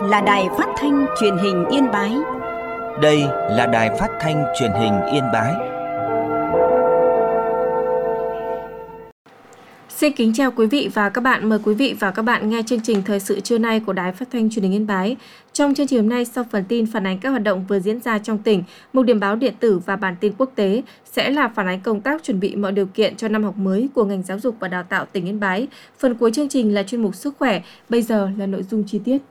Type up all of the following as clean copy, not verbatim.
là Đài Phát thanh Truyền hình Yên Bái. Đây là Đài Phát thanh Truyền hình Yên Bái. Xin kính chào quý vị và các bạn. Mời quý vị và các bạn nghe chương trình Thời sự trưa nay của Đài Phát thanh Truyền hình Yên Bái. Trong chương trình hôm nay, sau phần tin phản ánh các hoạt động vừa diễn ra trong tỉnh, mục điểm báo điện tử và bản tin quốc tế sẽ là phản ánh công tác chuẩn bị mọi điều kiện cho năm học mới của ngành giáo dục và đào tạo tỉnh Yên Bái. Phần cuối chương trình là chuyên mục sức khỏe. Bây giờ là nội dung chi tiết.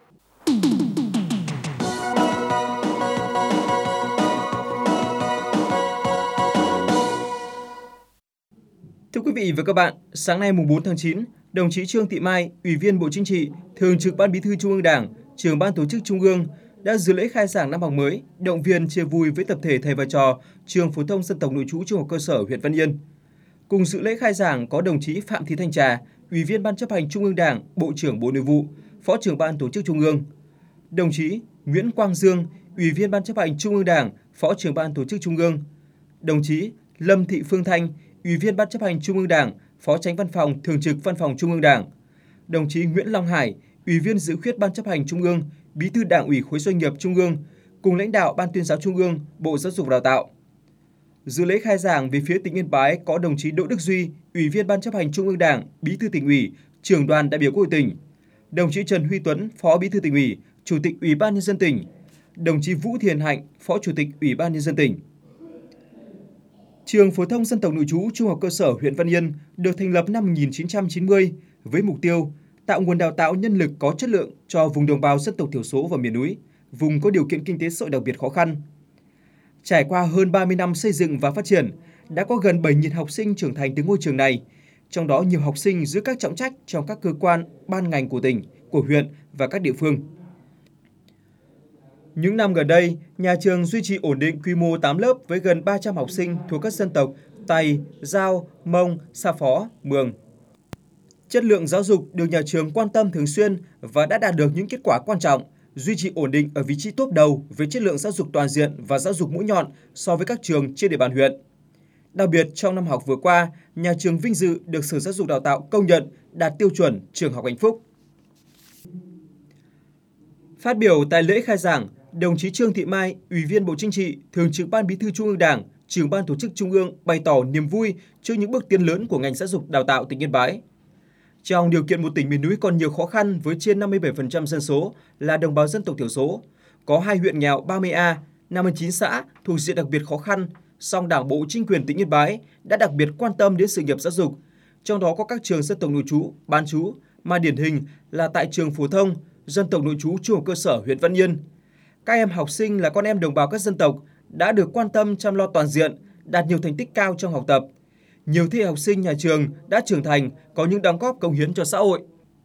Thưa quý vị và các bạn, sáng nay mùng 4 tháng 9, đồng chí Trương Thị Mai, Ủy viên Bộ Chính trị, Thường trực Ban Bí thư Trung ương Đảng, Trưởng Ban Tổ chức Trung ương đã dự lễ khai giảng năm học mới, động viên chia vui với tập thể thầy và trò Trường Phổ thông Dân tộc Nội trú Trung học cơ sở huyện Văn Yên. Cùng dự lễ khai giảng có đồng chí Phạm Thị Thanh Trà, Ủy viên Ban Chấp hành Trung ương Đảng, Bộ trưởng Bộ Nội vụ, Phó trưởng Ban Tổ chức Trung ương, đồng chí Nguyễn Quang Dương, Ủy viên Ban Chấp hành Trung ương Đảng, Phó trưởng Ban Tổ chức Trung ương, đồng chí Lâm Thị Phương Thanh, Ủy viên Ban Chấp hành Trung ương Đảng, Phó Chánh Văn phòng Thường trực Văn phòng Trung ương Đảng, đồng chí Nguyễn Long Hải, Ủy viên Dự khuyết Ban Chấp hành Trung ương, Bí thư Đảng ủy khối doanh nghiệp Trung ương, cùng lãnh đạo Ban Tuyên giáo Trung ương, Bộ Giáo dục và Đào tạo. Dự lễ khai giảng về phía tỉnh Yên Bái có đồng chí Đỗ Đức Duy, Ủy viên Ban Chấp hành Trung ương Đảng, Bí thư Tỉnh ủy, Trưởng đoàn đại biểu Quốc hội tỉnh, đồng chí Trần Huy Tuấn, Phó Bí thư Tỉnh ủy, Chủ tịch Ủy ban Nhân dân tỉnh, đồng chí Vũ Thiền Hạnh, Phó Chủ tịch Ủy ban Nhân dân tỉnh. Trường Phổ thông Dân tộc Nội trú Trung học cơ sở huyện Văn Yên được thành lập năm 1990 với mục tiêu tạo nguồn đào tạo nhân lực có chất lượng cho vùng đồng bào dân tộc thiểu số và miền núi, vùng có điều kiện kinh tế xã hội đặc biệt khó khăn. Trải qua hơn 30 năm xây dựng và phát triển, đã có gần 7.000 học sinh trưởng thành từ ngôi trường này, trong đó nhiều học sinh giữ các trọng trách trong các cơ quan, ban ngành của tỉnh, của huyện và các địa phương. Những năm gần đây, nhà trường duy trì ổn định quy mô 8 lớp với gần 300 học sinh thuộc các dân tộc Tày, Dao, Mông, Sa Phó, Mường. Chất lượng giáo dục được nhà trường quan tâm thường xuyên và đã đạt được những kết quả quan trọng, duy trì ổn định ở vị trí top đầu về chất lượng giáo dục toàn diện và giáo dục mũi nhọn so với các trường trên địa bàn huyện. Đặc biệt, trong năm học vừa qua, nhà trường vinh dự được Sở Giáo dục Đào tạo công nhận đạt tiêu chuẩn trường học hạnh phúc. Phát biểu tại lễ khai giảng, đồng chí Trương Thị Mai, Ủy viên Bộ Chính trị, Thường trực Ban Bí thư Trung ương Đảng, Trưởng Ban Tổ chức Trung ương bày tỏ niềm vui trước những bước tiến lớn của ngành giáo dục đào tạo tỉnh Yên Bái. Trong điều kiện một tỉnh miền núi còn nhiều khó khăn với trên 57% dân số là đồng bào dân tộc thiểu số, có 2 huyện nghèo 30A, 59 xã thuộc diện đặc biệt khó khăn, song Đảng bộ chính quyền tỉnh Yên Bái đã đặc biệt quan tâm đến sự nghiệp giáo dục, trong đó có các trường dân tộc nội trú, bán trú, mà điển hình là tại Trường Phổ thông Dân tộc Nội trú Trung học cơ sở huyện Văn Yên. Các em học sinh là con em đồng bào các dân tộc đã được quan tâm chăm lo toàn diện, đạt nhiều thành tích cao trong học tập. Nhiều thế hệ học sinh nhà trường đã trưởng thành, có những đóng góp cống hiến cho xã hội.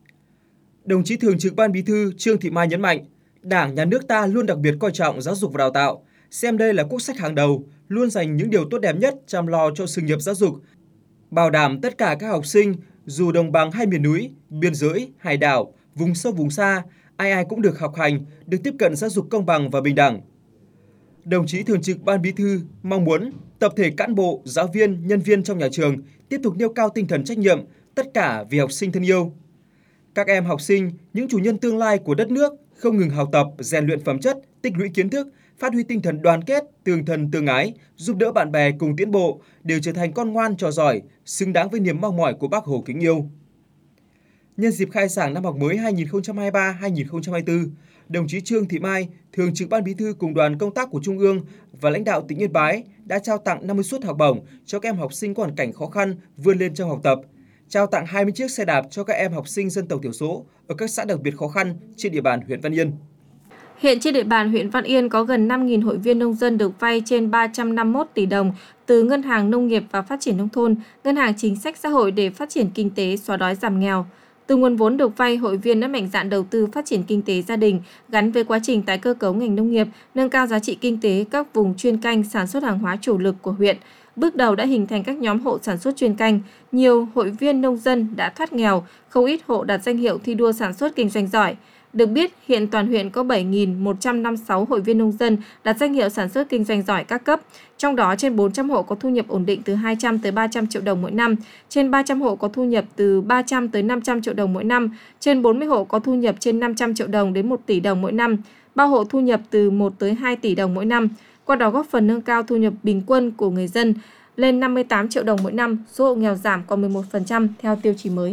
Đồng chí Thường trực Ban Bí thư Trương Thị Mai nhấn mạnh, Đảng, Nhà nước ta luôn đặc biệt coi trọng giáo dục và đào tạo, xem đây là quốc sách hàng đầu, luôn dành những điều tốt đẹp nhất chăm lo cho sự nghiệp giáo dục, bảo đảm tất cả các học sinh, dù đồng bằng hay miền núi, biên giới, hải đảo, vùng sâu vùng xa, ai ai cũng được học hành, được tiếp cận giáo dục công bằng và bình đẳng. Đồng chí Thường trực Ban Bí thư mong muốn tập thể cán bộ, giáo viên, nhân viên trong nhà trường tiếp tục nêu cao tinh thần trách nhiệm, tất cả vì học sinh thân yêu. Các em học sinh, những chủ nhân tương lai của đất nước, không ngừng học tập, rèn luyện phẩm chất, tích lũy kiến thức, phát huy tinh thần đoàn kết, tương thân tương ái, giúp đỡ bạn bè cùng tiến bộ, đều trở thành con ngoan trò giỏi, xứng đáng với niềm mong mỏi của Bác Hồ kính yêu. Nhân dịp khai giảng năm học mới 2023-2024, đồng chí Trương Thị Mai, Thường trực Ban Bí thư cùng đoàn công tác của Trung ương và lãnh đạo tỉnh Yên Bái đã trao tặng 50 suất học bổng cho các em học sinh có hoàn cảnh khó khăn vươn lên trong học tập, trao tặng 20 chiếc xe đạp cho các em học sinh dân tộc thiểu số ở các xã đặc biệt khó khăn trên địa bàn huyện Văn Yên. Hiện trên địa bàn huyện Văn Yên có gần 5.000 hội viên nông dân được vay trên 351 tỷ đồng từ Ngân hàng Nông nghiệp và Phát triển Nông thôn, Ngân hàng Chính sách Xã hội để phát triển kinh tế, xóa đói giảm nghèo. Từ nguồn vốn được vay, hội viên đã mạnh dạn đầu tư phát triển kinh tế gia đình gắn với quá trình tái cơ cấu ngành nông nghiệp, nâng cao giá trị kinh tế các vùng chuyên canh sản xuất hàng hóa chủ lực của huyện. Bước đầu đã hình thành các nhóm hộ sản xuất chuyên canh, nhiều hội viên nông dân đã thoát nghèo, không ít hộ đạt danh hiệu thi đua sản xuất kinh doanh giỏi. Được biết, hiện toàn huyện có 7.156 hội viên nông dân đạt danh hiệu sản xuất kinh doanh giỏi các cấp. Trong đó, trên 400 hộ có thu nhập ổn định từ 200 tới 300 triệu đồng mỗi năm, trên 300 hộ có thu nhập từ 300 tới 500 triệu đồng mỗi năm, trên 40 hộ có thu nhập trên 500 triệu đồng đến 1 tỷ đồng mỗi năm, 3 hộ thu nhập từ 1 tới 2 tỷ đồng mỗi năm. Qua đó góp phần nâng cao thu nhập bình quân của người dân lên 58 triệu đồng mỗi năm, số hộ nghèo giảm còn 11% theo tiêu chí mới.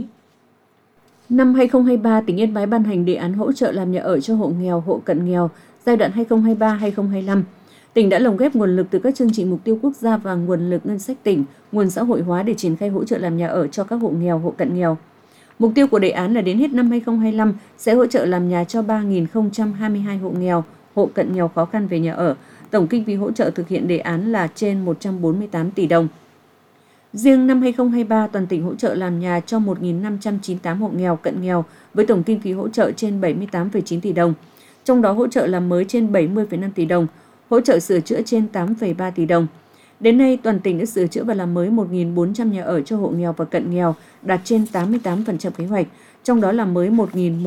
Năm 2023, tỉnh Yên Bái ban hành đề án hỗ trợ làm nhà ở cho hộ nghèo, hộ cận nghèo giai đoạn 2023-2025. Tỉnh đã lồng ghép nguồn lực từ các chương trình mục tiêu quốc gia và nguồn lực ngân sách tỉnh, nguồn xã hội hóa để triển khai hỗ trợ làm nhà ở cho các hộ nghèo, hộ cận nghèo. Mục tiêu của đề án là đến hết năm 2025 sẽ hỗ trợ làm nhà cho 3.022 hộ nghèo, hộ cận nghèo khó khăn về nhà ở. Tổng kinh phí hỗ trợ thực hiện đề án là trên 148 tỷ đồng. Riêng năm 2023, toàn tỉnh hỗ trợ làm nhà cho 1.598 hộ nghèo, cận nghèo với tổng kinh phí hỗ trợ trên 78,9 tỷ đồng. Trong đó hỗ trợ làm mới trên 70,5 tỷ đồng, hỗ trợ sửa chữa trên 8,3 tỷ đồng. Đến nay, toàn tỉnh đã sửa chữa và làm mới 1.400 nhà ở cho hộ nghèo và cận nghèo, đạt trên 88% kế hoạch. Trong đó làm mới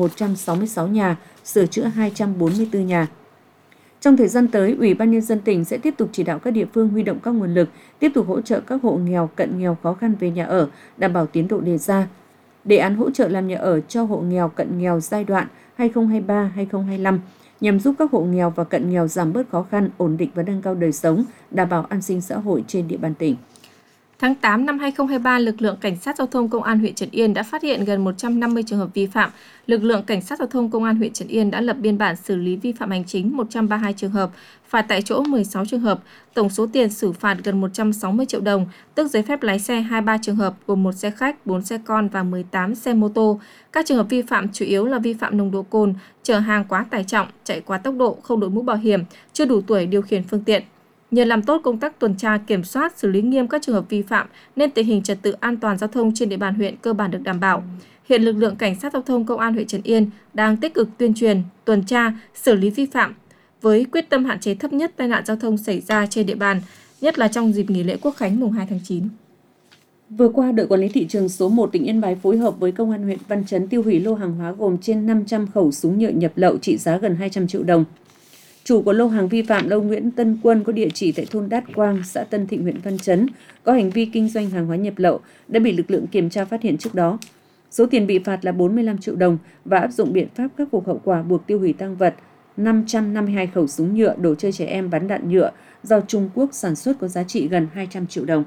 1.166 nhà, sửa chữa 244 nhà. Trong thời gian tới, Ủy ban Nhân dân tỉnh sẽ tiếp tục chỉ đạo các địa phương huy động các nguồn lực, tiếp tục hỗ trợ các hộ nghèo, cận nghèo khó khăn về nhà ở, đảm bảo tiến độ đề ra. Đề án hỗ trợ làm nhà ở cho hộ nghèo, cận nghèo giai đoạn 2023-2025 nhằm giúp các hộ nghèo và cận nghèo giảm bớt khó khăn, ổn định và nâng cao đời sống, đảm bảo an sinh xã hội trên địa bàn tỉnh. Tháng 8 năm 2023, lực lượng Cảnh sát Giao thông Công an huyện Trấn Yên đã phát hiện gần 150 trường hợp vi phạm. Lực lượng Cảnh sát Giao thông Công an huyện Trấn Yên đã lập biên bản xử lý vi phạm hành chính 132 trường hợp, phạt tại chỗ 16 trường hợp, tổng số tiền xử phạt gần 160 triệu đồng, tước giấy phép lái xe 23 trường hợp, gồm 1 xe khách, 4 xe con và 18 xe mô tô. Các trường hợp vi phạm chủ yếu là vi phạm nồng độ cồn, chở hàng quá tải trọng, chạy quá tốc độ, không đội mũ bảo hiểm, chưa đủ tuổi điều khiển phương tiện. Nhờ làm tốt công tác tuần tra, kiểm soát, xử lý nghiêm các trường hợp vi phạm nên tình hình trật tự an toàn giao thông trên địa bàn huyện cơ bản được đảm bảo. Hiện lực lượng Cảnh sát Giao thông Công an huyện Trấn Yên đang tích cực tuyên truyền, tuần tra, xử lý vi phạm với quyết tâm hạn chế thấp nhất tai nạn giao thông xảy ra trên địa bàn, nhất là trong dịp nghỉ lễ Quốc khánh mùng 2 tháng 9. Vừa qua, đội quản lý thị trường số 1 tỉnh Yên Bái phối hợp với Công an huyện Văn Chấn tiêu hủy lô hàng hóa gồm trên 500 khẩu súng nhựa nhập lậu trị giá gần 200 triệu đồng. Chủ của lô hàng vi phạm là ông Nguyễn Tân Quân có địa chỉ tại thôn Đát Quang, xã Tân Thịnh, huyện Văn Chấn, có hành vi kinh doanh hàng hóa nhập lậu đã bị lực lượng kiểm tra phát hiện trước đó. Số tiền bị phạt là 45 triệu đồng và áp dụng biện pháp khắc phục hậu quả buộc tiêu hủy tang vật 552 khẩu súng nhựa, đồ chơi trẻ em bắn đạn nhựa do Trung Quốc sản xuất có giá trị gần 200 triệu đồng.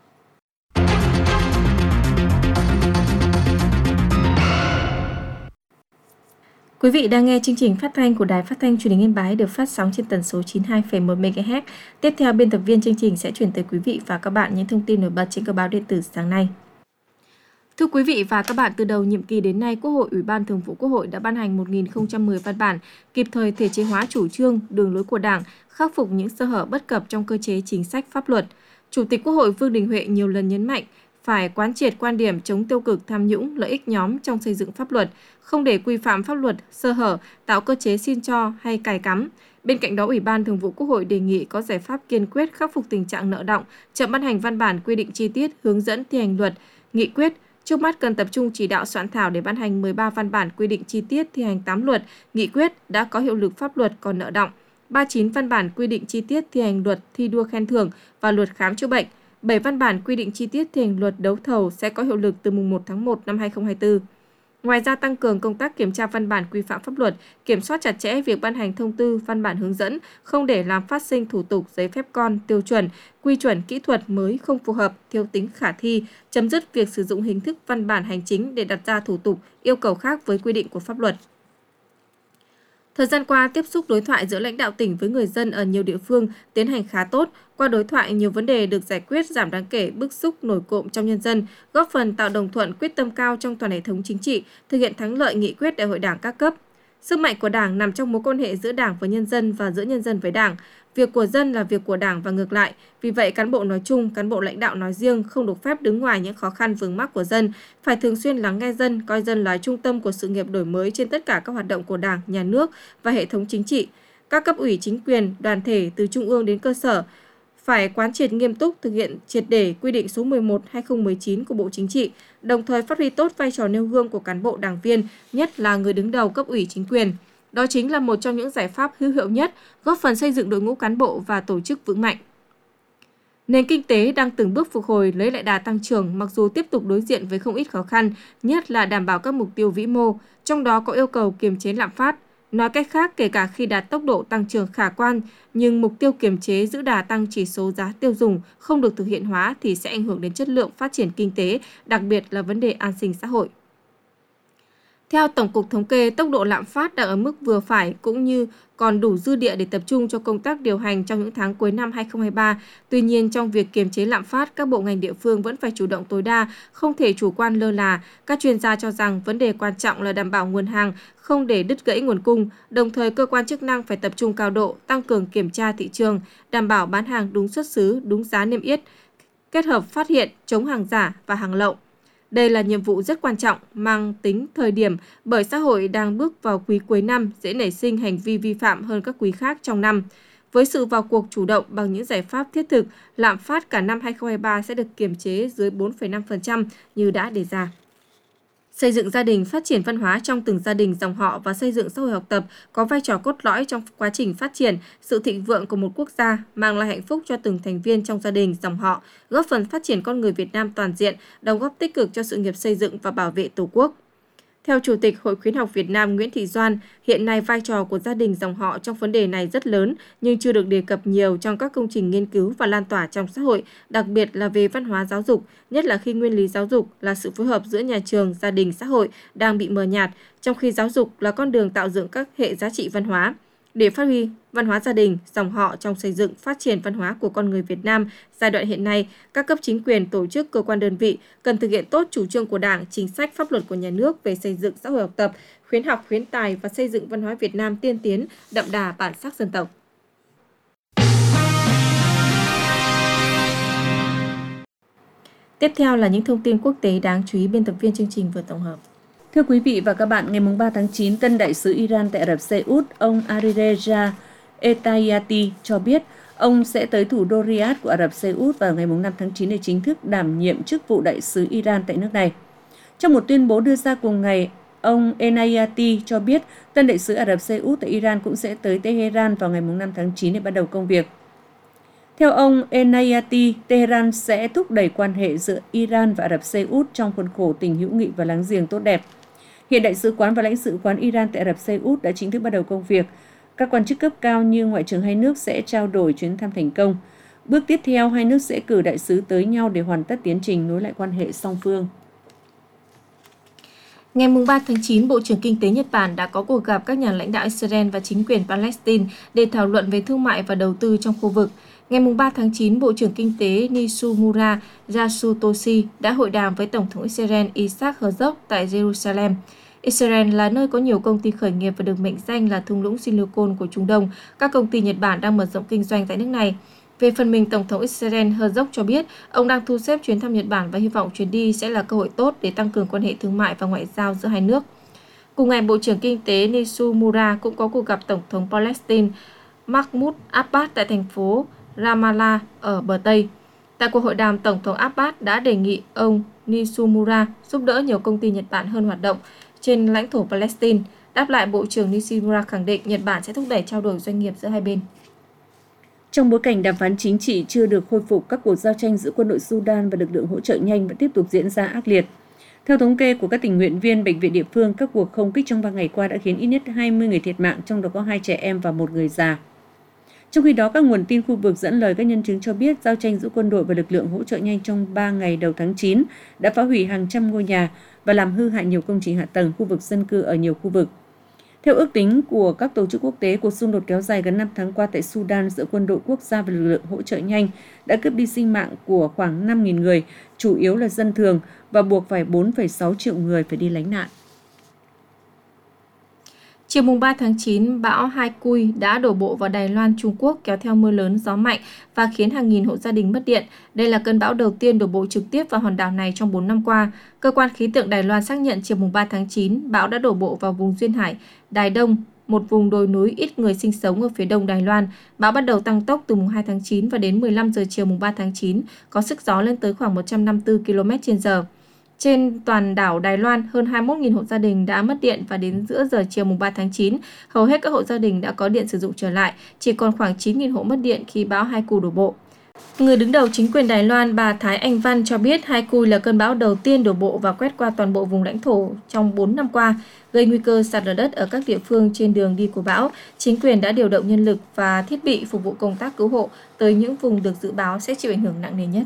Quý vị đang nghe chương trình phát thanh của Đài Phát thanh Truyền hình Yên Bái được phát sóng trên tần số 92,1 MHz. Tiếp theo, biên tập viên chương trình sẽ chuyển tới quý vị và các bạn những thông tin nổi bật trên các báo điện tử sáng nay. Thưa quý vị và các bạn, từ đầu nhiệm kỳ đến nay, Quốc hội, Ủy ban Thường vụ Quốc hội đã ban hành 1.010 văn bản, kịp thời thể chế hóa chủ trương, đường lối của Đảng, khắc phục những sơ hở bất cập trong cơ chế chính sách pháp luật. Chủ tịch Quốc hội Vương Đình Huệ nhiều lần nhấn mạnh phải quán triệt quan điểm chống tiêu cực, tham nhũng, lợi ích nhóm trong xây dựng pháp luật, không để quy phạm pháp luật, sơ hở, tạo cơ chế xin cho hay cài cắm. Bên cạnh đó, Ủy ban Thường vụ Quốc hội đề nghị có giải pháp kiên quyết khắc phục tình trạng nợ đọng, chậm ban hành văn bản quy định chi tiết, hướng dẫn thi hành luật, nghị quyết. Trước mắt cần tập trung chỉ đạo soạn thảo để ban hành 13 văn bản quy định chi tiết thi hành 8 luật, nghị quyết đã có hiệu lực pháp luật còn nợ đọng, 39 văn bản quy định chi tiết thi hành luật thi đua khen thưởng và luật khám chữa bệnh, 7 văn bản quy định chi tiết thi hành luật đấu thầu sẽ có hiệu lực từ mùng 1 tháng 1 năm 2024. Ngoài ra, tăng cường công tác kiểm tra văn bản quy phạm pháp luật, kiểm soát chặt chẽ việc ban hành thông tư, văn bản hướng dẫn, không để làm phát sinh thủ tục giấy phép con, tiêu chuẩn, quy chuẩn kỹ thuật mới không phù hợp, thiếu tính khả thi, chấm dứt việc sử dụng hình thức văn bản hành chính để đặt ra thủ tục, yêu cầu khác với quy định của pháp luật. Thời gian qua, tiếp xúc đối thoại giữa lãnh đạo tỉnh với người dân ở nhiều địa phương tiến hành khá tốt. Qua đối thoại, nhiều vấn đề được giải quyết, giảm đáng kể bức xúc nổi cộm trong nhân dân, góp phần tạo đồng thuận quyết tâm cao trong toàn hệ thống chính trị, thực hiện thắng lợi nghị quyết Đại hội Đảng các cấp. Sức mạnh của Đảng nằm trong mối quan hệ giữa Đảng với nhân dân và giữa nhân dân với Đảng. Việc của dân là việc của Đảng và ngược lại. Vì vậy, cán bộ nói chung, cán bộ lãnh đạo nói riêng không được phép đứng ngoài những khó khăn vướng mắc của dân, phải thường xuyên lắng nghe dân, coi dân là trung tâm của sự nghiệp đổi mới trên tất cả các hoạt động của Đảng, Nhà nước và hệ thống chính trị. Các cấp ủy chính quyền, đoàn thể từ trung ương đến cơ sở phải quán triệt nghiêm túc thực hiện triệt để quy định số 11/2019 của Bộ Chính trị, đồng thời phát huy tốt vai trò nêu gương của cán bộ đảng viên, nhất là người đứng đầu cấp ủy chính quyền. Đó chính là một trong những giải pháp hữu hiệu nhất, góp phần xây dựng đội ngũ cán bộ và tổ chức vững mạnh. Nền kinh tế đang từng bước phục hồi, lấy lại đà tăng trưởng mặc dù tiếp tục đối diện với không ít khó khăn, nhất là đảm bảo các mục tiêu vĩ mô, trong đó có yêu cầu kiềm chế lạm phát. Nói cách khác, kể cả khi đạt tốc độ tăng trưởng khả quan, nhưng mục tiêu kiềm chế giữ đà tăng chỉ số giá tiêu dùng không được thực hiện hóa thì sẽ ảnh hưởng đến chất lượng phát triển kinh tế, đặc biệt là vấn đề an sinh xã hội. Theo Tổng cục Thống kê, tốc độ lạm phát đang ở mức vừa phải cũng như còn đủ dư địa để tập trung cho công tác điều hành trong những tháng cuối năm 2023. Tuy nhiên, trong việc kiềm chế lạm phát, các bộ ngành địa phương vẫn phải chủ động tối đa, không thể chủ quan lơ là. Các chuyên gia cho rằng vấn đề quan trọng là đảm bảo nguồn hàng, không để đứt gãy nguồn cung. Đồng thời, cơ quan chức năng phải tập trung cao độ, tăng cường kiểm tra thị trường, đảm bảo bán hàng đúng xuất xứ, đúng giá niêm yết, kết hợp phát hiện, chống hàng giả và hàng lậu. Đây là nhiệm vụ rất quan trọng, mang tính thời điểm bởi xã hội đang bước vào quý cuối năm, dễ nảy sinh hành vi vi phạm hơn các quý khác trong năm. Với sự vào cuộc chủ động bằng những giải pháp thiết thực, lạm phát cả năm 2023 sẽ được kiềm chế dưới 4,5% như đã đề ra. Xây dựng gia đình, phát triển văn hóa trong từng gia đình, dòng họ và xây dựng xã hội học tập có vai trò cốt lõi trong quá trình phát triển, sự thịnh vượng của một quốc gia, mang lại hạnh phúc cho từng thành viên trong gia đình, dòng họ, góp phần phát triển con người Việt Nam toàn diện, đóng góp tích cực cho sự nghiệp xây dựng và bảo vệ Tổ quốc. Theo Chủ tịch Hội Khuyến học Việt Nam Nguyễn Thị Doan, hiện nay vai trò của gia đình dòng họ trong vấn đề này rất lớn nhưng chưa được đề cập nhiều trong các công trình nghiên cứu và lan tỏa trong xã hội, đặc biệt là về văn hóa giáo dục, nhất là khi nguyên lý giáo dục là sự phối hợp giữa nhà trường, gia đình, xã hội đang bị mờ nhạt, trong khi giáo dục là con đường tạo dựng các hệ giá trị văn hóa. Để phát huy văn hóa gia đình, dòng họ trong xây dựng, phát triển văn hóa của con người Việt Nam giai đoạn hiện nay, các cấp chính quyền, tổ chức, cơ quan đơn vị cần thực hiện tốt chủ trương của Đảng, chính sách, pháp luật của nhà nước về xây dựng xã hội học tập, khuyến học, khuyến tài và xây dựng văn hóa Việt Nam tiên tiến, đậm đà bản sắc dân tộc. Tiếp theo là những thông tin quốc tế đáng chú ý biên tập viên chương trình vừa tổng hợp. Thưa quý vị và các bạn, ngày 3 tháng 9, tân đại sứ Iran tại Ả Rập Xê Út, ông Alireza Etayati cho biết ông sẽ tới thủ đô Riyadh của Ả Rập Xê Út vào ngày 5 tháng 9 để chính thức đảm nhiệm chức vụ đại sứ Iran tại nước này. Trong một tuyên bố đưa ra cùng ngày, ông Enayati cho biết tân đại sứ Ả Rập Xê Út tại Iran cũng sẽ tới Tehran vào ngày 5 tháng 9 để bắt đầu công việc. Theo ông Enayati, Tehran sẽ thúc đẩy quan hệ giữa Iran và Ả Rập Xê Út trong khuôn khổ tình hữu nghị và láng giềng tốt đẹp. Hiện đại sứ quán và lãnh sự quán Iran tại Ả Rập Xê Út đã chính thức bắt đầu công việc. Các quan chức cấp cao như ngoại trưởng hai nước sẽ trao đổi chuyến thăm thành công. Bước tiếp theo, hai nước sẽ cử đại sứ tới nhau để hoàn tất tiến trình nối lại quan hệ song phương. Ngày 3 tháng 9, Bộ trưởng Kinh tế Nhật Bản đã có cuộc gặp các nhà lãnh đạo Israel và chính quyền Palestine để thảo luận về thương mại và đầu tư trong khu vực. Ngày 3 tháng 9, Bộ trưởng Kinh tế Nishimura Yasutoshi đã hội đàm với Tổng thống Israel Isaac Herzog tại Jerusalem. Israel là nơi có nhiều công ty khởi nghiệp và được mệnh danh là thung lũng silicon của Trung Đông. Các công ty Nhật Bản đang mở rộng kinh doanh tại nước này. Về phần mình, Tổng thống Israel Herzog cho biết ông đang thu xếp chuyến thăm Nhật Bản và hy vọng chuyến đi sẽ là cơ hội tốt để tăng cường quan hệ thương mại và ngoại giao giữa hai nước. Cùng ngày, Bộ trưởng Kinh tế Nishimura cũng có cuộc gặp Tổng thống Palestine Mahmoud Abbas tại thành phố Ramallah ở bờ Tây. Tại cuộc hội đàm, Tổng thống Abbas đã đề nghị ông Nishimura giúp đỡ nhiều công ty Nhật Bản hơn hoạt động trên lãnh thổ Palestine. Đáp lại, Bộ trưởng Nishimura khẳng định Nhật Bản sẽ thúc đẩy trao đổi doanh nghiệp giữa hai bên. Trong bối cảnh đàm phán chính trị chưa được khôi phục, các cuộc giao tranh giữa quân đội Sudan và lực lượng hỗ trợ nhanh vẫn tiếp tục diễn ra ác liệt. Theo thống kê của các tình nguyện viên bệnh viện địa phương, các cuộc không kích trong 3 ngày qua đã khiến ít nhất 20 người thiệt mạng, trong đó có 2 trẻ em và 1 người già. Trong khi đó, các nguồn tin khu vực dẫn lời các nhân chứng cho biết giao tranh giữa quân đội và lực lượng hỗ trợ nhanh trong 3 ngày đầu tháng 9 đã phá hủy hàng trăm ngôi nhà và làm hư hại nhiều công trình hạ tầng, khu vực dân cư ở nhiều khu vực. Theo ước tính của các tổ chức quốc tế, cuộc xung đột kéo dài gần 5 tháng qua tại Sudan giữa quân đội quốc gia và lực lượng hỗ trợ nhanh đã cướp đi sinh mạng của khoảng 5.000 người, chủ yếu là dân thường, và buộc phải 4,6 triệu người phải đi lánh nạn. Chiều 3 tháng 9, bão Haikui đã đổ bộ vào Đài Loan, Trung Quốc kéo theo mưa lớn, gió mạnh và khiến hàng nghìn hộ gia đình mất điện. Đây là cơn bão đầu tiên đổ bộ trực tiếp vào hòn đảo này trong 4 năm qua. Cơ quan khí tượng Đài Loan xác nhận chiều 3 tháng 9, bão đã đổ bộ vào vùng duyên hải Đài Đông, một vùng đồi núi ít người sinh sống ở phía đông Đài Loan. Bão bắt đầu tăng tốc từ mùng 2 tháng 9 và đến 15 giờ chiều mùng 3 tháng 9, có sức gió lên tới khoảng 154 km/h. Trên toàn đảo Đài Loan, hơn 21.000 hộ gia đình đã mất điện và đến giữa giờ chiều mùng 3 tháng 9, hầu hết các hộ gia đình đã có điện sử dụng trở lại, chỉ còn khoảng 9.000 hộ mất điện khi bão Haiku đổ bộ. Người đứng đầu chính quyền Đài Loan, bà Thái Anh Văn cho biết Haiku là cơn bão đầu tiên đổ bộ và quét qua toàn bộ vùng lãnh thổ trong 4 năm qua, gây nguy cơ sạt lở đất ở các địa phương trên đường đi của bão. Chính quyền đã điều động nhân lực và thiết bị phục vụ công tác cứu hộ tới những vùng được dự báo sẽ chịu ảnh hưởng nặng nề nhất.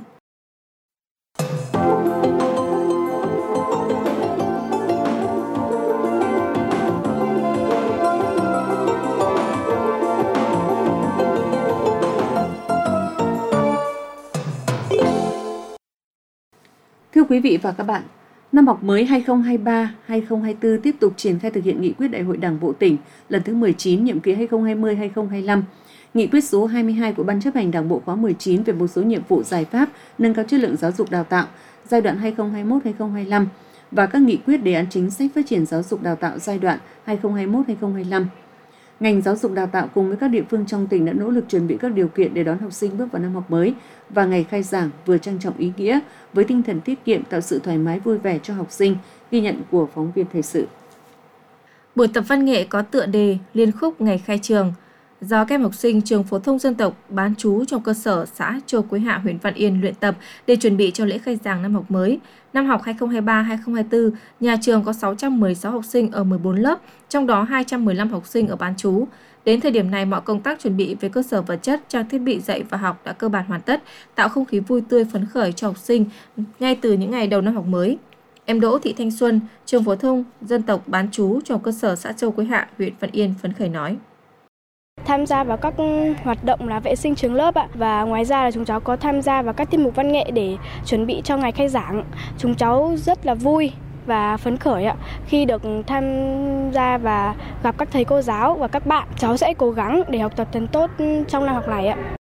Thưa quý vị và các bạn, năm học mới 2023-2024 tiếp tục triển khai thực hiện nghị quyết Đại hội Đảng bộ tỉnh lần thứ 19 nhiệm kỳ 2020-2025, nghị quyết số 22 của Ban chấp hành Đảng bộ khóa 19 về một số nhiệm vụ giải pháp nâng cao chất lượng giáo dục đào tạo giai đoạn 2021-2025 và các nghị quyết đề án chính sách phát triển giáo dục đào tạo giai đoạn 2021-2025. Ngành giáo dục đào tạo cùng với các địa phương trong tỉnh đã nỗ lực chuẩn bị các điều kiện để đón học sinh bước vào năm học mới và ngày khai giảng vừa trang trọng ý nghĩa với tinh thần tiết kiệm tạo sự thoải mái vui vẻ cho học sinh, ghi nhận của phóng viên thời sự. Buổi tập văn nghệ có tựa đề Liên khúc ngày khai trường do các em học sinh trường phổ thông dân tộc bán trú trong cơ sở xã Châu Quế Hạ, huyện Văn Yên luyện tập để chuẩn bị cho lễ khai giảng năm học mới. Năm học 2023-2024, nhà trường có 616 học sinh ở 14 lớp, trong đó 215 học sinh ở bán trú. Đến thời điểm này, mọi công tác chuẩn bị về cơ sở vật chất, trang thiết bị dạy và học đã cơ bản hoàn tất, tạo không khí vui tươi phấn khởi cho học sinh ngay từ những ngày đầu năm học mới. Em Đỗ Thị Thanh Xuân, trường phổ thông dân tộc bán trú trong cơ sở xã Châu Quế Hạ, huyện Văn Yên phấn khởi nói. Tham gia vào các hoạt động là vệ sinh trường lớp và ngoài ra là chúng cháu có tham gia vào các tiết mục văn nghệ để chuẩn bị cho ngày khai giảng. Chúng cháu rất là vui và phấn khởi khi được tham gia và gặp các thầy cô giáo và các bạn. Cháu sẽ cố gắng để học tập thật tốt trong năm học này.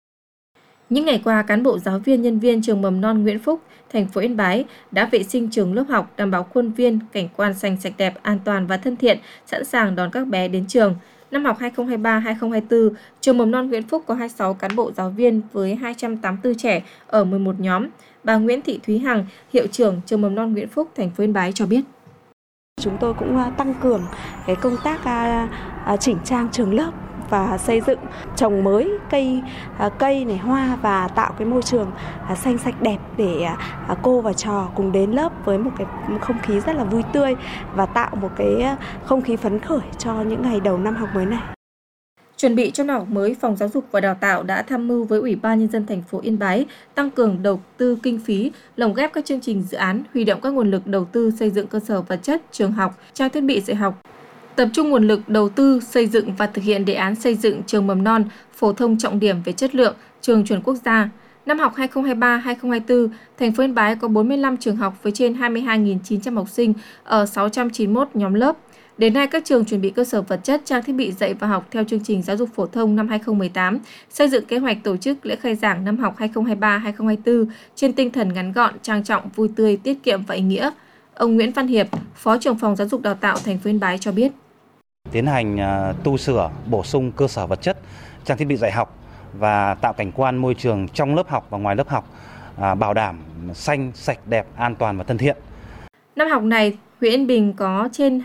Những ngày qua, cán bộ giáo viên nhân viên trường mầm non Nguyễn Phúc, thành phố Yên Bái đã vệ sinh trường lớp học, đảm bảo khuôn viên, cảnh quan xanh sạch đẹp, an toàn và thân thiện, sẵn sàng đón các bé đến trường. Năm học 2023-2024, trường mầm non Nguyễn Phúc có 26 cán bộ giáo viên với 284 trẻ ở 11 nhóm. Bà Nguyễn Thị Thúy Hằng, hiệu trưởng trường mầm non Nguyễn Phúc, thành phố Yên Bái cho biết. Chúng tôi cũng tăng cường cái công tác chỉnh trang trường lớp và xây dựng trồng mới cây này, hoa và tạo cái môi trường xanh sạch đẹp để cô và trò cùng đến lớp với một cái không khí rất là vui tươi và tạo một cái không khí phấn khởi cho những ngày đầu năm học mới này. Chuẩn bị cho năm học mới, Phòng Giáo dục và Đào tạo đã tham mưu với Ủy ban Nhân dân thành phố Yên Bái tăng cường đầu tư kinh phí, lồng ghép các chương trình dự án, huy động các nguồn lực đầu tư xây dựng cơ sở vật chất, trường học, trang thiết bị dạy học. Tập trung nguồn lực đầu tư, xây dựng và thực hiện đề án xây dựng trường mầm non phổ thông trọng điểm về chất lượng, trường chuẩn quốc gia. Năm học 2023-2024, thành phố Yên Bái có 45 trường học với trên 22.900 học sinh ở 691 nhóm lớp. Đến nay, các trường chuẩn bị cơ sở vật chất, trang thiết bị dạy và học theo chương trình giáo dục phổ thông năm 2018, xây dựng kế hoạch tổ chức lễ khai giảng năm học 2023-2024 trên tinh thần ngắn gọn, trang trọng, vui tươi, tiết kiệm và ý nghĩa. Ông Nguyễn Văn Hiệp, Phó trưởng phòng Giáo dục Đào tạo thành phố Yên Bái cho biết. Tiến hành tu sửa, bổ sung cơ sở vật chất, trang thiết bị dạy học và tạo cảnh quan môi trường trong lớp học và ngoài lớp học, bảo đảm xanh, sạch, đẹp, an toàn và thân thiện. Năm học này, huyện Yên Bình có trên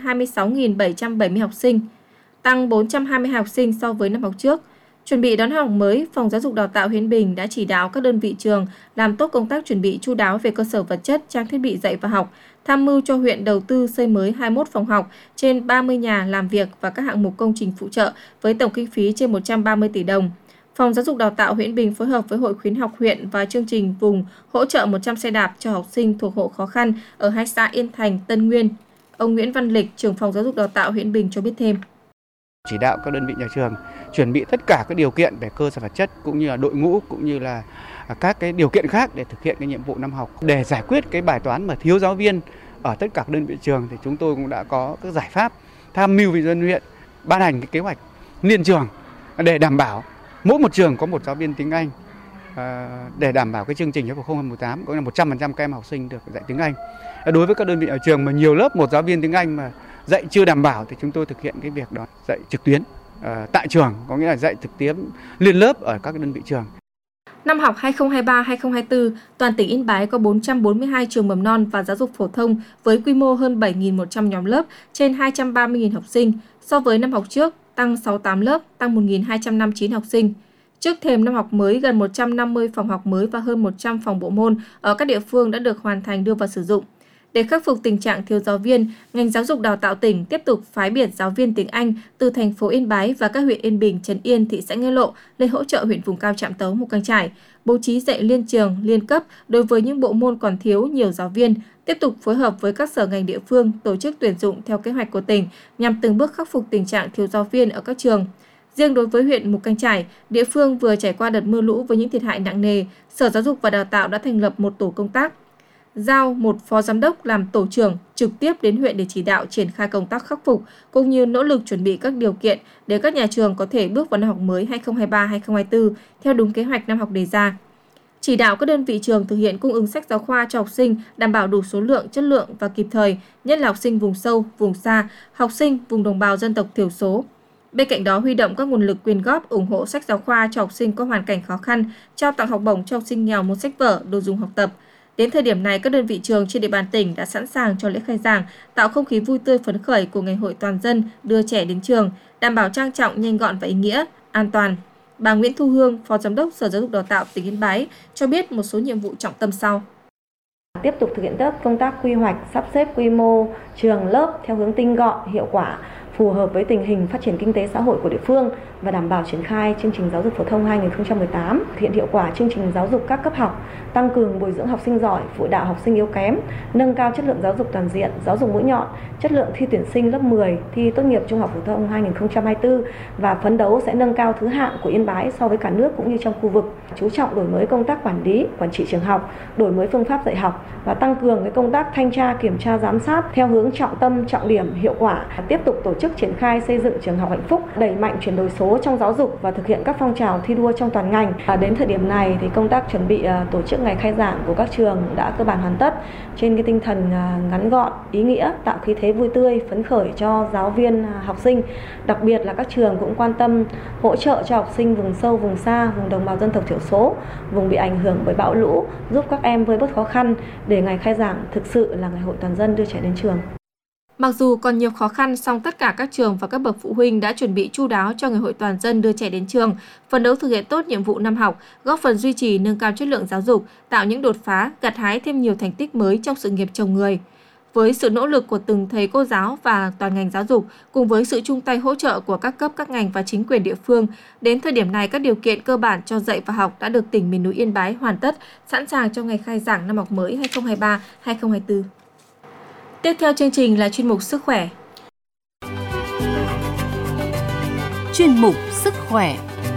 26.770 học sinh, tăng 422 học sinh so với năm học trước. Chuẩn bị đón học mới, Phòng Giáo dục Đào tạo huyện Yên Bình đã chỉ đạo các đơn vị trường làm tốt công tác chuẩn bị chu đáo về cơ sở vật chất, trang thiết bị dạy và học, tham mưu cho huyện đầu tư xây mới 21 phòng học, trên 30 nhà làm việc và các hạng mục công trình phụ trợ với tổng kinh phí trên 130 tỷ đồng. Phòng Giáo dục Đào tạo huyện Yên Bình phối hợp với Hội khuyến học huyện và chương trình vùng hỗ trợ 100 xe đạp cho học sinh thuộc hộ khó khăn ở hai xã Yên Thành, Tân Nguyên. Ông Nguyễn Văn Lịch, trưởng Phòng Giáo dục Đào tạo huyện Yên Bình cho biết thêm. Chỉ đạo các đơn vị nhà trường chuẩn bị tất cả các điều kiện về cơ sở vật chất cũng như là đội ngũ cũng như là các cái điều kiện khác để thực hiện cái nhiệm vụ năm học. Để giải quyết cái bài toán mà thiếu giáo viên ở tất cả các đơn vị trường thì chúng tôi cũng đã có các giải pháp tham mưu với dân huyện ban hành cái kế hoạch liên trường để đảm bảo mỗi một trường có một giáo viên tiếng Anh để đảm bảo cái chương trình giáo dục 2018 có là 100% các em học sinh được dạy tiếng Anh. Đối với các đơn vị ở trường mà nhiều lớp một giáo viên tiếng Anh mà dạy chưa đảm bảo thì chúng tôi thực hiện cái việc đó dạy trực tuyến tại trường, có nghĩa là dạy trực tiếp liên lớp ở các đơn vị trường. Năm học 2023-2024, toàn tỉnh Yên Bái có 442 trường mầm non và giáo dục phổ thông với quy mô hơn 7.100 nhóm lớp, trên 230.000 học sinh. So với năm học trước, tăng 68 lớp, tăng 1.259 học sinh. Trước thềm năm học mới, gần 150 phòng học mới và hơn 100 phòng bộ môn ở các địa phương đã được hoàn thành đưa vào sử dụng. Để khắc phục tình trạng thiếu giáo viên, ngành giáo dục đào tạo tỉnh tiếp tục phái biệt giáo viên tiếng Anh từ thành phố Yên Bái và các huyện Yên Bình, Trấn Yên, thị xã Nghĩa Lộ lên hỗ trợ huyện vùng cao Trạm Tấu, Mù Cang Chải, bố trí dạy liên trường, liên cấp đối với những bộ môn còn thiếu nhiều giáo viên, tiếp tục phối hợp với các sở ngành địa phương tổ chức tuyển dụng theo kế hoạch của tỉnh nhằm từng bước khắc phục tình trạng thiếu giáo viên ở các trường. Riêng đối với huyện Mù Cang Chải, địa phương vừa trải qua đợt mưa lũ với những thiệt hại nặng nề, Sở Giáo dục và Đào tạo đã thành lập một tổ công tác, giao một phó giám đốc làm tổ trưởng trực tiếp đến huyện để chỉ đạo triển khai công tác khắc phục cũng như nỗ lực chuẩn bị các điều kiện để các nhà trường có thể bước vào năm học mới 2023-2024 theo đúng kế hoạch năm học đề ra. Chỉ đạo các đơn vị trường thực hiện cung ứng sách giáo khoa cho học sinh đảm bảo đủ số lượng, chất lượng và kịp thời, nhất là học sinh vùng sâu, vùng xa, học sinh vùng đồng bào dân tộc thiểu số. Bên cạnh đó, huy động các nguồn lực quyên góp ủng hộ sách giáo khoa cho học sinh có hoàn cảnh khó khăn, trao tặng học bổng cho học sinh nghèo mua sách vở, đồ dùng học tập. Đến thời điểm này, các đơn vị trường trên địa bàn tỉnh đã sẵn sàng cho lễ khai giảng, tạo không khí vui tươi phấn khởi của Ngày hội toàn dân đưa trẻ đến trường, đảm bảo trang trọng, nhanh gọn và ý nghĩa, an toàn. Bà Nguyễn Thu Hương, Phó Giám đốc Sở Giáo dục Đào tạo tỉnh Yên Bái cho biết một số nhiệm vụ trọng tâm sau. Tiếp tục thực hiện tốt công tác quy hoạch, sắp xếp quy mô trường lớp theo hướng tinh gọn, hiệu quả, phù hợp với tình hình phát triển kinh tế xã hội của địa phương và đảm bảo triển khai chương trình giáo dục phổ thông 2018, thực hiện hiệu quả chương trình giáo dục các cấp học, tăng cường bồi dưỡng học sinh giỏi, phụ đạo học sinh yếu kém, nâng cao chất lượng giáo dục toàn diện, giáo dục mũi nhọn, chất lượng thi tuyển sinh lớp 10, thi tốt nghiệp trung học phổ thông 2024 và phấn đấu sẽ nâng cao thứ hạng của Yên Bái so với cả nước cũng như trong khu vực. Chú trọng đổi mới công tác quản lý, quản trị trường học, đổi mới phương pháp dạy học và tăng cường cái công tác thanh tra, kiểm tra, giám sát theo hướng trọng tâm, trọng điểm, hiệu quả. Tiếp tục tổ chức triển khai xây dựng trường học hạnh phúc, đẩy mạnh chuyển đổi số trong giáo dục và thực hiện các phong trào thi đua trong toàn ngành. Đến thời điểm này thì công tác chuẩn bị tổ chức ngày khai giảng của các trường đã cơ bản hoàn tất trên cái tinh thần ngắn gọn, ý nghĩa, tạo khí thế vui tươi, phấn khởi cho giáo viên, học sinh. Đặc biệt là các trường cũng quan tâm hỗ trợ cho học sinh vùng sâu, vùng xa, vùng đồng bào dân tộc thiểu số, vùng bị ảnh hưởng bởi bão lũ, giúp các em vơi bớt khó khăn để ngày khai giảng thực sự là ngày hội toàn dân đưa trẻ đến trường. Mặc dù còn nhiều khó khăn, song tất cả các trường và các bậc phụ huynh đã chuẩn bị chu đáo cho ngày hội toàn dân đưa trẻ đến trường, phấn đấu thực hiện tốt nhiệm vụ năm học, góp phần duy trì nâng cao chất lượng giáo dục, tạo những đột phá, gặt hái thêm nhiều thành tích mới trong sự nghiệp chồng người. Với sự nỗ lực của từng thầy cô giáo và toàn ngành giáo dục, cùng với sự chung tay hỗ trợ của các cấp các ngành và chính quyền địa phương, đến thời điểm này các điều kiện cơ bản cho dạy và học đã được tỉnh miền núi Yên Bái hoàn tất, sẵn sàng cho ngày khai giảng năm học mới 2023-2024. Tiếp theo chương trình là chuyên mục Sức khỏe. Chuyên mục Sức khỏe.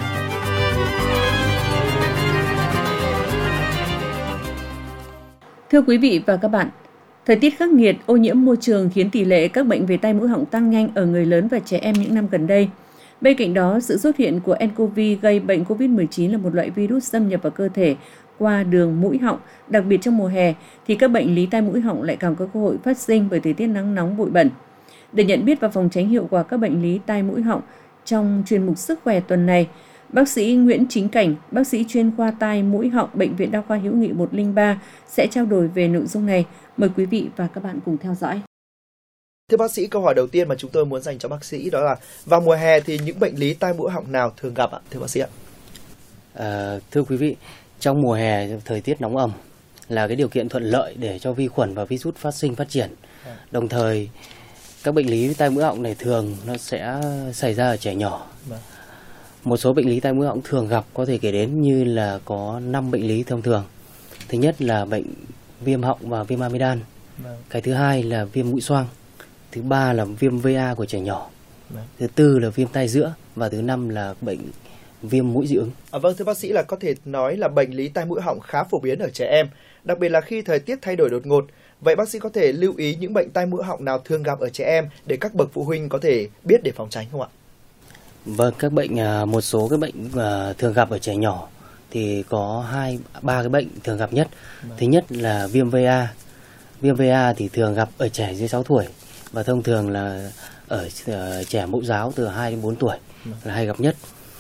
Thưa quý vị và các bạn, thời tiết khắc nghiệt, ô nhiễm môi trường khiến tỷ lệ các bệnh về tai mũi họng tăng nhanh ở người lớn và trẻ em những năm gần đây. Bên cạnh đó, sự xuất hiện của nCoV gây bệnh COVID-19 là một loại virus xâm nhập vào cơ thể qua đường mũi họng, đặc biệt trong mùa hè thì các bệnh lý tai mũi họng lại càng có cơ hội phát sinh bởi thời tiết nắng nóng bụi bẩn. Để nhận biết và phòng tránh hiệu quả các bệnh lý tai mũi họng, trong chuyên mục Sức khỏe tuần này, bác sĩ Nguyễn Chính Cảnh, bác sĩ chuyên khoa tai mũi họng Bệnh viện Đa khoa Hữu nghị 103 sẽ trao đổi về nội dung này. Mời quý vị và các bạn cùng theo dõi. Thưa bác sĩ, câu hỏi đầu tiên mà chúng tôi muốn dành cho bác sĩ đó là vào mùa hè thì những bệnh lý tai mũi họng nào thường gặp ạ? Thưa bác sĩ ạ. Thưa quý vị, trong mùa hè thời tiết nóng ẩm là cái điều kiện thuận lợi để cho vi khuẩn và virus phát sinh phát triển. Đồng thời các bệnh lý tai mũi họng này thường nó sẽ xảy ra ở trẻ nhỏ. Một số bệnh lý tai mũi họng thường gặp có thể kể đến như là có 5 bệnh lý thông thường. Thứ nhất là bệnh viêm họng và viêm amidan. Cái thứ hai là viêm mũi xoang. Thứ ba là viêm VA của trẻ nhỏ. Thứ tư là viêm tai giữa và thứ năm là bệnh viêm mũi dị ứng. Vâng, thưa bác sĩ, là có thể nói là bệnh lý tai mũi họng khá phổ biến ở trẻ em, đặc biệt là khi thời tiết thay đổi đột ngột. Vậy bác sĩ có thể lưu ý những bệnh tai mũi họng nào thường gặp ở trẻ em để các bậc phụ huynh có thể biết để phòng tránh không ạ? Vâng, một số cái bệnh thường gặp ở trẻ nhỏ thì có 2-3 cái bệnh thường gặp nhất. Thứ nhất là viêm VA. Viêm VA thì thường gặp ở trẻ dưới 6 tuổi và thông thường là ở trẻ mẫu giáo từ 2 đến 4 tuổi là hay gặp nhất.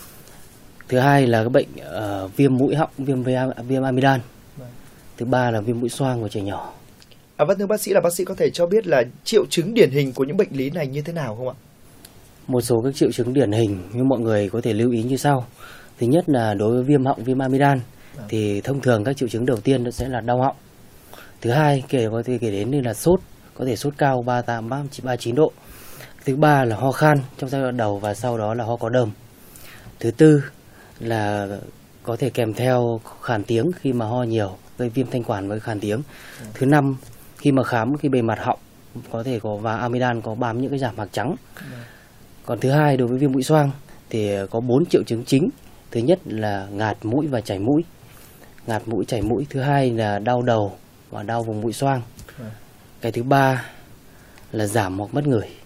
Thứ hai là cái bệnh viêm mũi họng, viêm amidan. Thứ ba là viêm mũi xoang của trẻ nhỏ. Vâng, thưa bác sĩ có thể cho biết là triệu chứng điển hình của những bệnh lý này như thế nào không ạ? Một số các triệu chứng điển hình như mọi người có thể lưu ý như sau. Thứ nhất là đối với viêm họng, viêm amidan thì thông thường các triệu chứng đầu tiên nó sẽ là đau họng. Thứ hai có thể kể đến như là sốt, có thể sốt cao 38, 39 độ. Thứ ba là ho khan trong giai đoạn đầu và sau đó là ho có đờm. Thứ tư là có thể kèm theo khàn tiếng khi mà ho nhiều, gây viêm thanh quản với khàn tiếng. Thứ năm, khi mà khám bề mặt họng có thể có và amidan có bám những cái rạc mạc trắng. Còn thứ hai, đối với viêm mũi xoang thì có 4 triệu chứng chính. Thứ nhất là ngạt mũi và chảy mũi. Ngạt mũi, chảy mũi. Thứ hai là đau đầu và đau vùng mũi xoang. Cái thứ ba là giảm hoặc mất ngửi.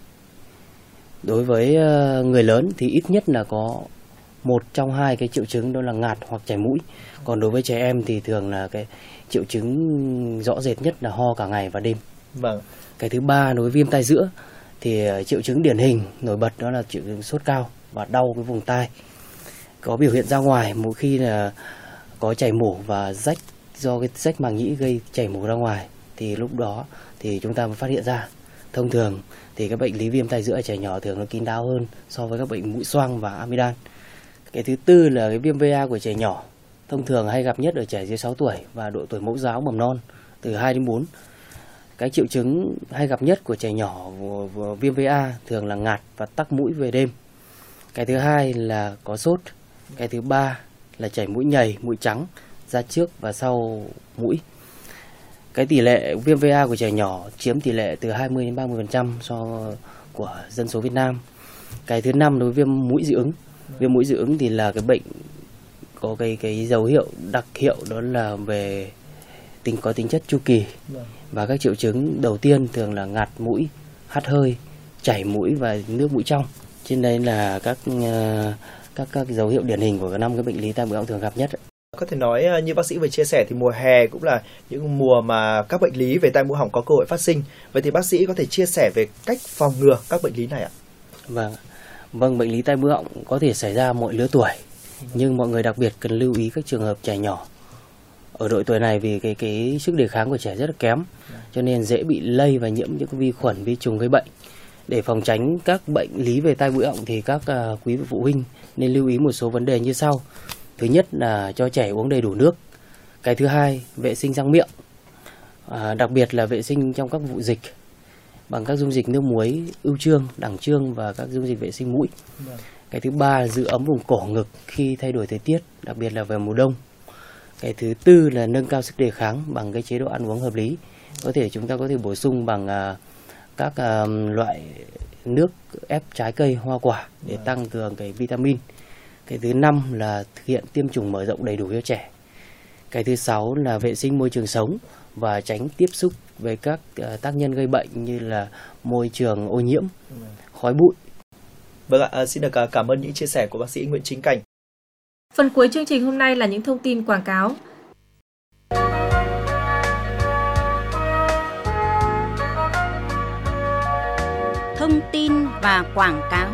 Đối với người lớn thì ít nhất là có một trong hai cái triệu chứng đó là ngạt hoặc chảy mũi. Còn đối với trẻ em thì thường là cái triệu chứng rõ rệt nhất là ho cả ngày và đêm. Vâng. Cái thứ ba đối với viêm tai giữa thì triệu chứng điển hình nổi bật đó là triệu chứng sốt cao và đau cái vùng tai. Có biểu hiện ra ngoài mỗi khi là có chảy mủ và rách, do cái rách màng nhĩ gây chảy mủ ra ngoài thì lúc đó thì chúng ta mới phát hiện ra. Thông thường thì các bệnh lý viêm tai giữa ở trẻ nhỏ thường nó kín đáo hơn so với các bệnh mũi xoang và amidan. Cái thứ tư là cái viêm VA của trẻ nhỏ, thông thường hay gặp nhất ở trẻ dưới 6 tuổi và độ tuổi mẫu giáo mầm non từ 2 đến 4. Cái triệu chứng hay gặp nhất của trẻ nhỏ viêm VA thường là ngạt và tắc mũi về đêm. Cái thứ hai là có sốt. Cái thứ ba là chảy mũi nhầy, mũi trắng ra trước và sau mũi. Cái tỷ lệ viêm VA của trẻ nhỏ chiếm tỷ lệ từ 20 đến 30% của dân số Việt Nam. Cái thứ năm đối với viêm mũi dị ứng. Viêm mũi dị ứng thì là cái bệnh có cái dấu hiệu đặc hiệu đó là về có tính chất chu kỳ. Và các triệu chứng đầu tiên thường là ngạt mũi, hắt hơi, chảy mũi và nước mũi trong. Trên đây là các dấu hiệu điển hình của các 5 cái bệnh lý tai mũi họng thường gặp nhất. Có thể nói như bác sĩ vừa chia sẻ thì mùa hè cũng là những mùa mà các bệnh lý về tai mũi họng có cơ hội phát sinh. Vậy thì bác sĩ có thể chia sẻ về cách phòng ngừa các bệnh lý này ạ? Vâng, bệnh lý tai mũi họng có thể xảy ra mọi lứa tuổi, nhưng mọi người đặc biệt cần lưu ý các trường hợp trẻ nhỏ. Ở độ tuổi này vì cái sức đề kháng của trẻ rất là kém, cho nên dễ bị lây và nhiễm những vi khuẩn, vi trùng gây bệnh. Để phòng tránh các bệnh lý về tai mũi họng thì các quý vị phụ huynh nên lưu ý một số vấn đề như sau. Thứ nhất là cho trẻ uống đầy đủ nước. Cái thứ hai, vệ sinh răng miệng, đặc biệt là vệ sinh trong các vụ dịch bằng các dung dịch nước muối ưu chương, đẳng chương và các dung dịch vệ sinh mũi. Cái thứ ba là giữ ấm vùng cổ ngực khi thay đổi thời tiết, đặc biệt là về mùa đông. Cái thứ tư là nâng cao sức đề kháng bằng cái chế độ ăn uống hợp lý. Chúng ta có thể bổ sung bằng các loại nước ép trái cây, hoa quả để tăng cường cái vitamin. Cái thứ năm là thực hiện tiêm chủng mở rộng đầy đủ cho trẻ. Cái thứ sáu là vệ sinh môi trường sống và tránh tiếp xúc với các tác nhân gây bệnh như là môi trường ô nhiễm, khói bụi. Vâng ạ, xin được cảm ơn những chia sẻ của bác sĩ Nguyễn Chính Cảnh. Phần cuối chương trình hôm nay là những thông tin quảng cáo. Thông tin và quảng cáo.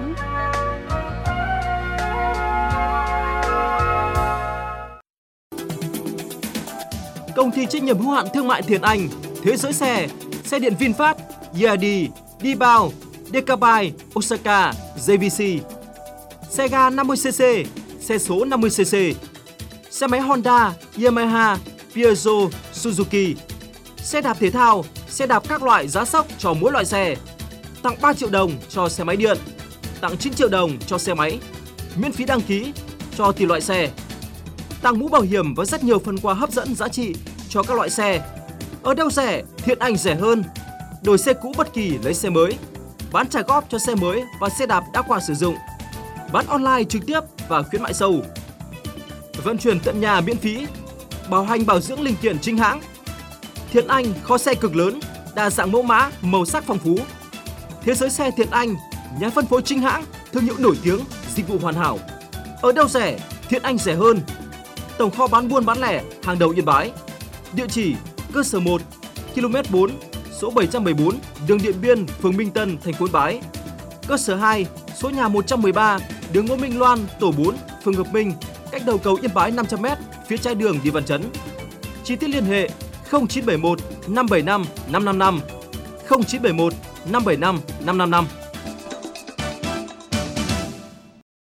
Công ty trách nhiệm hữu hạn thương mại Thiện Anh, Thế Giới Xe, Xe điện VinFast, YD, Dibao, Decabai, Osaka, JVC, xe ga 50cc, xe số 50cc, xe máy Honda, Yamaha, Peugeot, Suzuki, xe đạp thể thao, xe đạp các loại giá sốc cho mỗi loại xe, tặng 3 triệu đồng cho xe máy điện, tặng 9 triệu đồng cho xe máy, miễn phí đăng ký cho tùy loại xe, tặng mũ bảo hiểm và rất nhiều phần quà hấp dẫn giá trị cho các loại xe. Ở đâu rẻ, Thiện Anh rẻ hơn. Đổi xe cũ bất kỳ lấy xe mới, bán trả góp cho xe mới và xe đạp đã qua sử dụng, bán online trực tiếp và khuyến mại sâu, vận chuyển tận nhà miễn phí, bảo hành bảo dưỡng linh kiện chính hãng. Thiện Anh kho xe cực lớn, đa dạng mẫu mã, màu sắc phong phú. Thế Giới Xe Thiện Anh, nhà phân phối chính hãng, thương hiệu nổi tiếng, dịch vụ hoàn hảo. Ở đâu rẻ, Thiện Anh rẻ hơn. Tổng kho bán buôn bán lẻ hàng đầu Yên Bái. Địa chỉ cơ sở 1, km 4, số số 714, đường Điện Biên, phường Minh Tân, thành phố Yên Bái. Cơ sở 2, số nhà 113, đường Ngô Minh Loan, tổ 4, phường Hợp Minh, cách đầu cầu Yên Bái 500m, phía trái đường đi Văn Chấn. Chi tiết liên hệ 0971 575 555, 0971 575 555.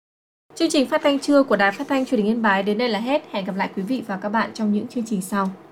Chương trình phát thanh trưa của Đài Phát thanh Truyền hình Yên Bái đến đây là hết. Hẹn gặp lại quý vị và các bạn trong những chương trình sau.